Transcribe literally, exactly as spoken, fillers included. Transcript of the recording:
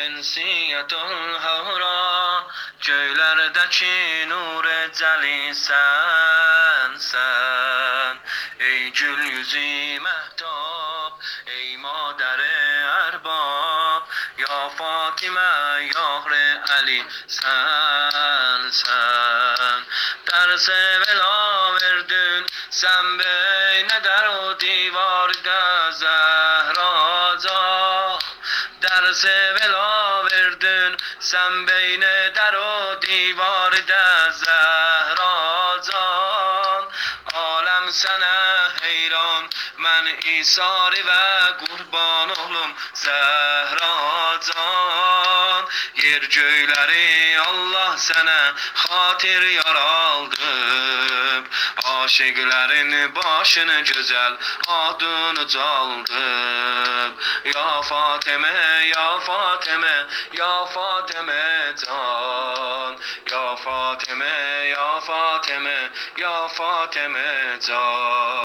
Ensiyetul havra, göylerdeki nur eceli sen, sen. Ey gül yüzü mehtap, ey madere erbab, ya Fatime, Yahre Ali sen, sen. Derse vela verdin, sen beyne der o divarda Zehraca. Derse vela verdin, sen beyne der o divarda Zehracan. Alem sana heyran, men isari ve kurban oğlum Zehracan. Yer göyleri Allah sana hatir yaraldı. Aşıkların başını güzel adını çaldı. Ya Fatime, ya Fatime, ya Fatime can. Ya Fatime, ya Fatime, ya Fatime can.